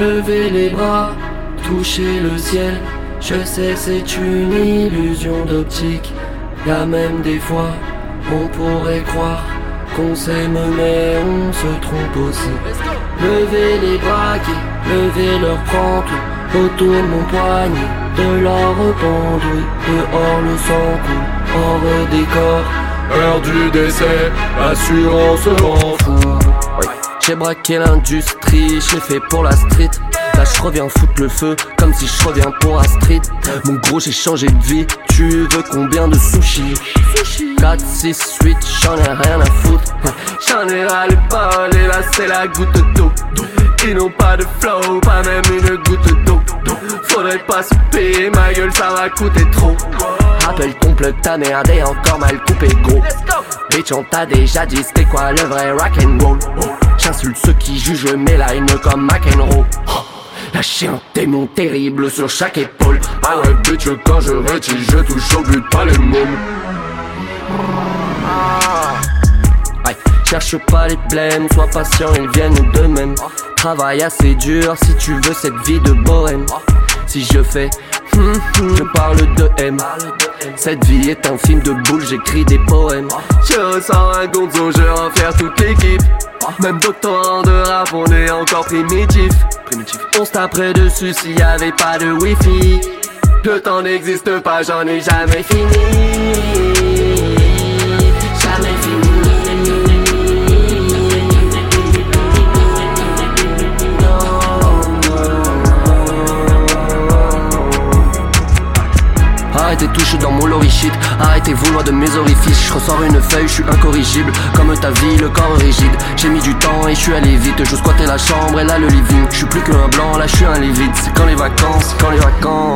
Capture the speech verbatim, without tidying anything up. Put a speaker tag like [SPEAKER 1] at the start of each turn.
[SPEAKER 1] lever les bras, toucher le ciel. Je sais c'est une illusion d'optique. Y'a même des fois, on pourrait croire qu'on s'aime mais on se trompe aussi. Lever les bras, lever leur prendre autour de mon poignet, de l'or pendu, dehors le sang coule, hors décor. Heure du décès, assurance m'en fout. Oui. J'ai braqué l'industrie, j'ai fait pour la street. Là je reviens foutre le feu, comme si je reviens pour Astrid. Mon gros j'ai changé de vie, tu veux combien de sushis? Quatre, six, huit, j'en ai rien à foutre. J'en ai ras le bol et là c'est la goutte d'eau. Ils n'ont pas de flow, pas même une goutte d'eau. Faudrait pas se payer, ma gueule ça va coûter trop. Rappelle ton plug, ta merde est encore mal coupé gros. Bitch on t'a déjà dit c'était quoi le vrai rock'n'roll. J'insulte ceux qui jugent mes lines comme McEnroe. Lâcher un démon terrible sur chaque épaule. Ah ouais bitch quand je rétis je touche au but pas les mômes. Ouais, cherche pas les blèmes, sois patient ils viennent d'eux-mêmes. Travaille assez dur si tu veux cette vie de bohème. Si je fais hum, hum, je parle de M. Cette vie est un film de boule, j'écris des poèmes. Je ressens un gonzo, je rends fier toute l'équipe. Même doctorant de rap, on est encore primitif. Primitif. On se taperait dessus s'il y avait pas de wifi. Le temps n'existe pas, j'en ai jamais fini. Jamais fini. Arrêtez touche dans mon lorishit, arrêtez-vous loin de mes orifices. Je ressors une feuille, je suis incorrigible, comme ta vie, le corps rigide. J'ai mis du temps et je suis allé vite, je squattais la chambre et là le living. Je suis plus qu'un blanc, là je suis un livide. C'est quand les vacances, c'est quand les vacances.